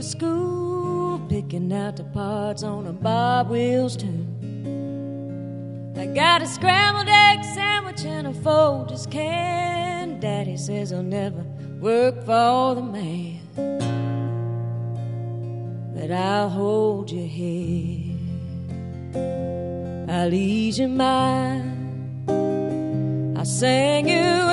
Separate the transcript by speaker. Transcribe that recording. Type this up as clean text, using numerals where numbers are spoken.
Speaker 1: for school, picking out the parts on a Bob Wills tune. I got a scrambled egg sandwich and a Folgers can. Daddy says I'll never work for the man, but I'll hold your head, I'll ease your mind, I'll sing you